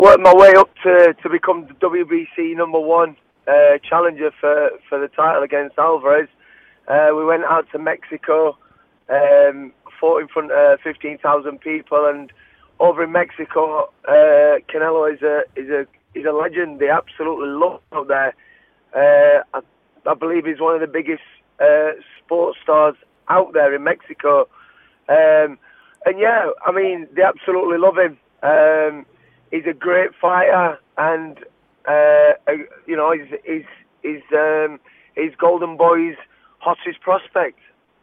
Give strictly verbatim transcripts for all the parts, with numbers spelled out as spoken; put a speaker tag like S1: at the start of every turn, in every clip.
S1: worked my way up to, to become the W B C number one uh, challenger for, for the title against Alvarez. Uh, we went out to Mexico, um, fought in front of fifteen thousand people, and over in Mexico, uh, Canelo is a is a is a legend. They absolutely love him out there. Uh, I, I believe he's one of the biggest uh, sports stars out there in Mexico. Um, and yeah, I mean, they absolutely love him. Um, he's a great fighter, and uh, you know, he's he's he's, um, he's Golden Boy's hottest prospect.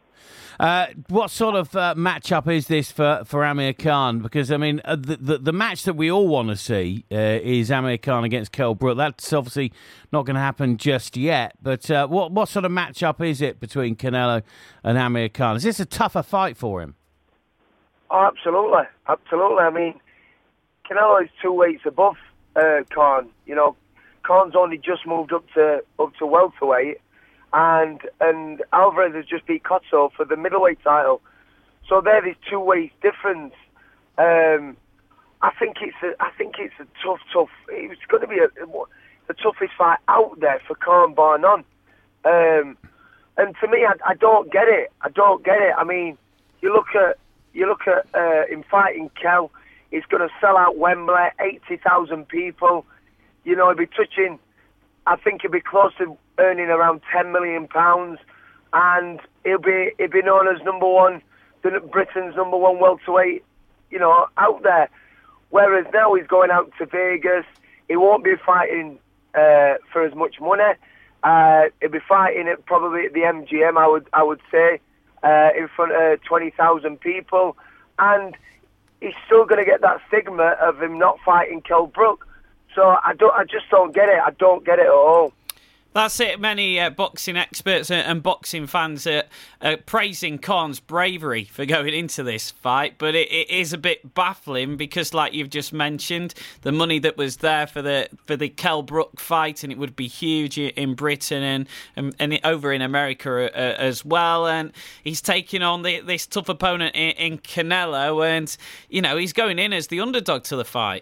S2: Uh, what sort of uh, matchup is this for, for Amir Khan? Because, I mean, uh, the, the the match that we all want to see uh, is Amir Khan against Kell Brook. That's obviously not going to happen just yet. But uh, what what sort of matchup is it between Canelo and Amir Khan? Is this a tougher fight for him?
S1: Oh, absolutely. Absolutely. I mean, Canelo is two weights above uh, Khan. You know, Khan's only just moved up to up to welterweight. And and Alvarez has just beat Cotto for the middleweight title, so there is two weights difference. Um, I think it's a I think it's a tough, tough. It's going to be a, the toughest fight out there for Khan, bar none. Um, and to me, I, I don't get it. I don't get it. I mean, you look at you look at uh, him fighting Kell. He's going to sell out Wembley, eighty thousand people. You know, he'll be touching. I think he'll be close to earning around ten million pounds, and he'll be he'll be known as number one, Britain's number one welterweight, you know, out there. Whereas now he's going out to Vegas. He won't be fighting uh, for as much money. Uh, he'll be fighting at probably at the M G M, I would I would say, uh, in front of twenty thousand people, and he's still going to get that stigma of him not fighting Kell Brook. So I don't, I just don't get it. I don't get it at all.
S3: That's it. Many uh, boxing experts and, and boxing fans are uh, praising Khan's bravery for going into this fight, but it, it is a bit baffling because, like you've just mentioned, the money that was there for the for the Kell Brook fight, and it would be huge in Britain and and, and over in America uh, as well. And he's taking on the, this tough opponent in, in Canelo, and you know he's going in as the underdog to the fight.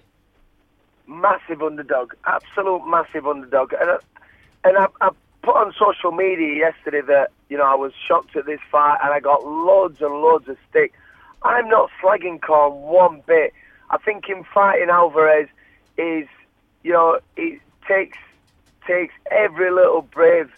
S1: Massive underdog, absolute massive underdog, and uh, and I, I put on social media yesterday that you know I was shocked at this fight, and I got loads and loads of stick. I'm not slagging Khan one bit. I think him fighting Alvarez is, you know, it takes takes every little brave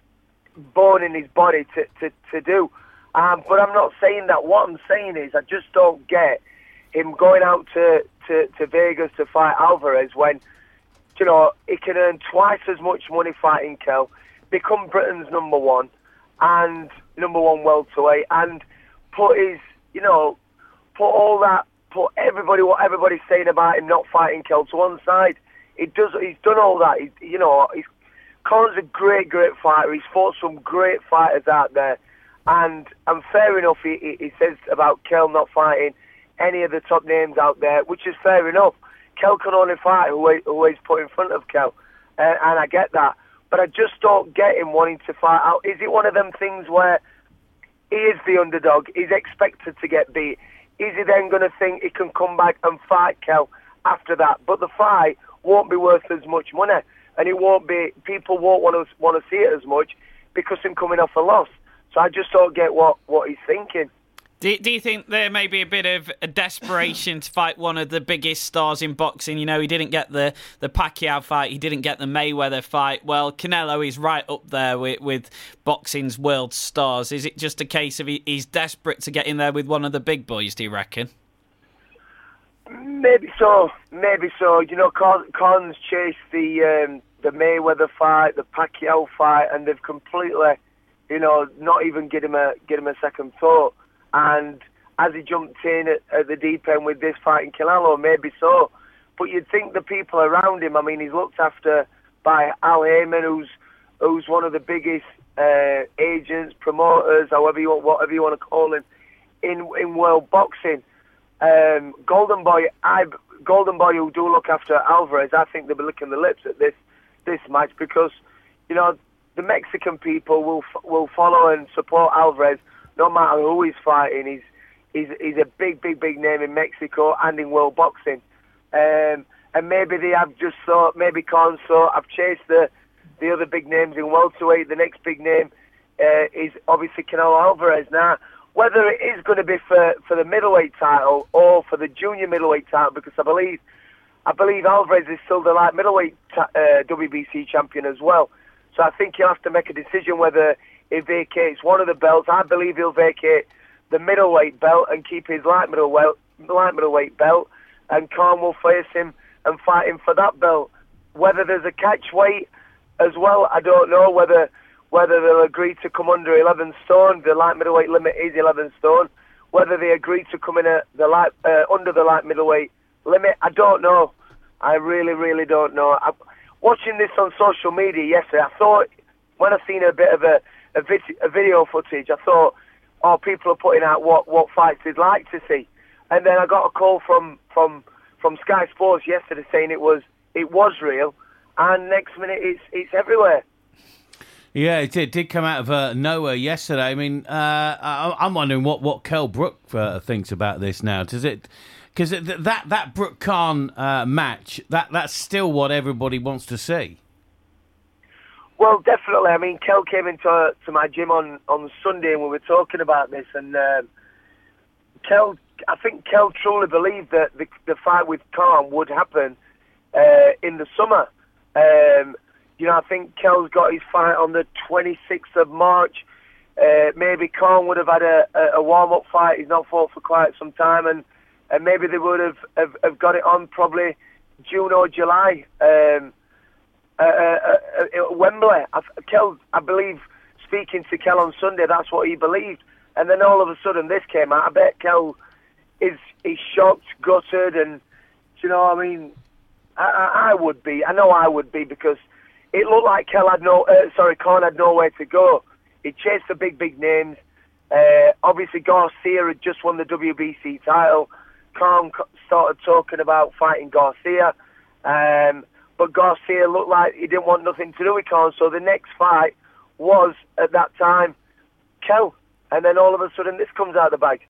S1: bone in his body to to, to do. Um, but I'm not saying that. What I'm saying is I just don't get him going out to, to, to Vegas to fight Alvarez when, you know, he can earn twice as much money fighting Kell, become Britain's number one and number one welterweight, and put his, you know, put all that, put everybody, what everybody's saying about him not fighting Kell to one side. He does, he's done all that. He, you know, he's, Khan's a great, great fighter. He's fought some great fighters out there, and and fair enough, he, he, he says about Kell not fighting any of the top names out there, which is fair enough. Kell can only fight who, he, who he's put in front of Kell, uh, and I get that. But I just don't get him wanting to fight out. Is it one of them things where he is the underdog, he's expected to get beat? Is he then going to think he can come back and fight Kell after that? But the fight won't be worth as much money, and it won't be. People won't want to want to see it as much because him coming off a loss. So I just don't get what, what he's thinking.
S3: Do, do you think there may be a bit of a desperation to fight one of the biggest stars in boxing? You know, he didn't get the, the Pacquiao fight, he didn't get the Mayweather fight. Well, Canelo is right up there with, with boxing's world stars. Is it just a case of he, he's desperate to get in there with one of the big boys, do you reckon?
S1: Maybe so, maybe so. You know, Khan's chased the um, the Mayweather fight, the Pacquiao fight, and they've completely, you know, not even get him a get him a second thought. And as he jumped in at, at the deep end with this fight in Canelo, maybe so. But you'd think the people around him, I mean, he's looked after by Al Heyman, who's who's one of the biggest uh, agents, promoters, however you want, whatever you want to call him, in in world boxing. Um, Golden Boy, I Golden Boy, who do look after Alvarez, I think they'll be licking the lips at this this match because, you know, the Mexican people will will follow and support Alvarez no matter who he's fighting. He's he's he's a big, big, big name in Mexico and in world boxing. Um, and maybe they have just thought, maybe Khan thought, I've chased the the other big names in welterweight. The next big name uh, is obviously Canelo Alvarez. Now, whether it is going to be for, for the middleweight title or for the junior middleweight title, because I believe I believe Alvarez is still the light middleweight ta- uh, W B C champion as well. So I think he'll have to make a decision whether he vacates one of the belts. I believe he'll vacate the middleweight belt and keep his light middleweight light middleweight belt, and Khan will face him and fight him for that belt. Whether there's a catch weight as well, I don't know. Whether whether they'll agree to come under eleven stone, the light middleweight limit is eleven stone. Whether they agree to come in at the light uh, under the light middleweight limit, I don't know. I really, really don't know. I, watching this on social media yesterday, I thought, when I seen a bit of a, a, vid- a video footage, I thought, oh, people are putting out what, what fights they'd like to see. And then I got a call from, from, from Sky Sports yesterday saying it was it was real, and next minute it's it's everywhere.
S2: Yeah, it did, did come out of uh, nowhere yesterday. I mean, uh, I, I'm wondering what, what Kell Brook uh, thinks about this now. Does it... Because that that Brook Khan uh, match, that that's still what everybody wants to see.
S1: Well, definitely. I mean, Kel came into uh, to my gym on, on Sunday and we were talking about this. And um, Kel, I think Kel truly believed that the, the fight with Khan would happen uh, in the summer. Um, you know, I think Kel's got his fight on the twenty-sixth of March. Uh, maybe Khan would have had a, a, a warm-up fight. He's not fought for quite some time. And And maybe they would have, have, have got it on probably June or July um, uh, uh, uh, at Wembley. I, Kel, I believe, speaking to Kel on Sunday, that's what he believed. And then all of a sudden this came out. I bet Kel is is shocked, gutted, and, you know, I mean, I, I, I would be. I know I would be, because it looked like Kel had no, uh, sorry, Khan had nowhere to go. He chased the big, big names. Uh, obviously, Garcia had just won the W B C title. Khan started talking about fighting Garcia, um, but Garcia looked like he didn't want nothing to do with Khan, so the next fight was, at that time, Kel. And then all of a sudden this comes out of the bag.